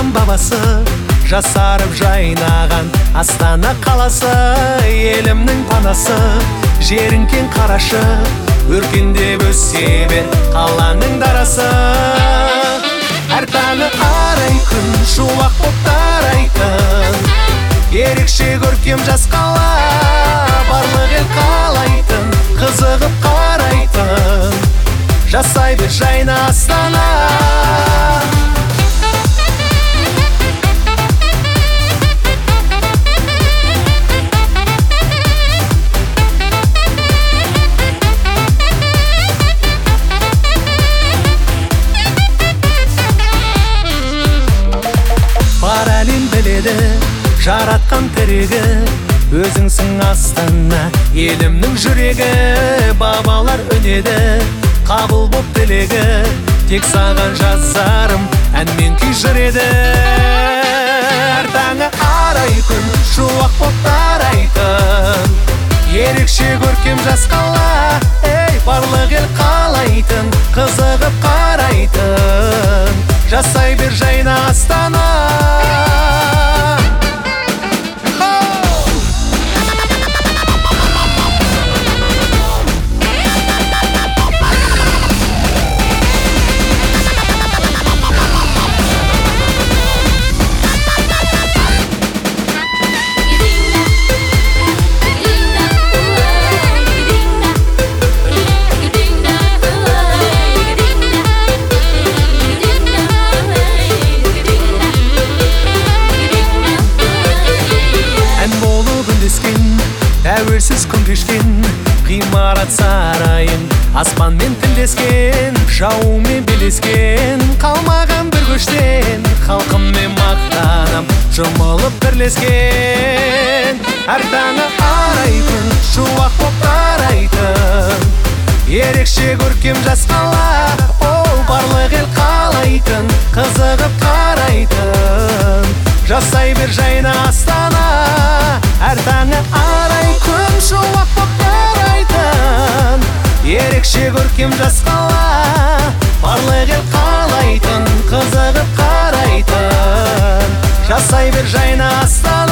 хан бабасы, жасарып жайнаған Астана қаласы, елімнің панасы. Жерің кең қарашы, өркендеп өсе бер қаланың дарасы. Әр таңы арай күн, шуақ боп тарайтын, ерекше көркем жас қала, барлық ел қалайтын, қызығып қарайтын, жасай бер жайна Астана. Бар әлем біледі, жаратқан тірегі, өзіңсің Астана, елімнің жүрегі. Бабалар үнеді, қабыл боп тілегі, тек саған жазарым әнмен күй жүреді. Әр таңы арай күн, шуақ боп тарайтын, ерекше көркем жас қала, барлық ел қалайтын, қызығып қарайтын, жасай бер жайна Астана. Тәуелсіз күн кешкен, ғимарат сарайын аспанмен тілдескен, жаумен белескен, қалмаған бір көштен, халқыммен мақтанам, жұмылып бірлескен. Әр таңы арай күн, шуақ боп тарайтын, ерекше көркем жас қала, барлық ел қалайтын, қызығып қарайтын, жасай бер жайна Астана. Әр таңы арай күн, шуақ боп тарайтын, ерекше көркем жас қала, барлық ел қалайтын, қызығып қарайтын, жасай бер жайна Астана.